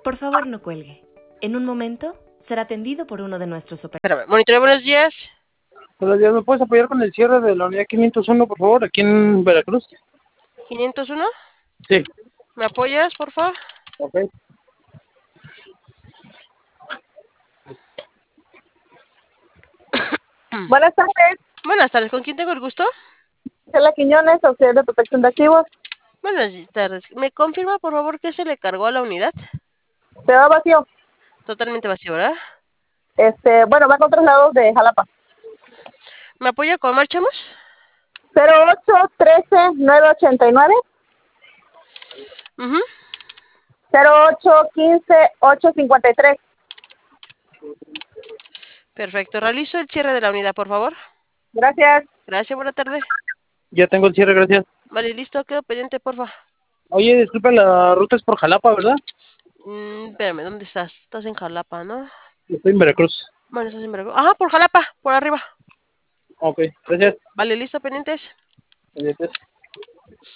Por favor, no cuelgue. En un momento será atendido por uno de nuestros operadores. Espérame, monitoreo, buenos días. Buenos días, ¿me puedes apoyar con el cierre de la unidad 501, por favor, aquí en Veracruz? 501, Sí. ¿me apoyas, por favor? Ok. Buenas tardes, Buenas tardes, ¿con quién tengo el gusto? Estela Quiñones, auxiliar de protección de activos. Buenas tardes. ¿Me confirma, por favor, qué se le cargó a la unidad? Se va vacío. Totalmente vacío, ¿verdad? Bueno, va con traslados de Jalapa. ¿Me apoya con marchamos? 0813-989, Mhm. 0815-853. Perfecto. Realizo el cierre de la unidad, por favor. Gracias. Gracias, buena tarde. Ya tengo el cierre, gracias. Vale, listo, quedo pendiente, porfa. Oye, disculpa, la ruta es por Jalapa, ¿verdad? Espérame, ¿dónde estás? Estás en Jalapa, ¿no? Estoy en Veracruz. Bueno, estás en Veracruz. Ajá, por Jalapa, por arriba. Ok, gracias. Vale, listo, pendientes. Gracias.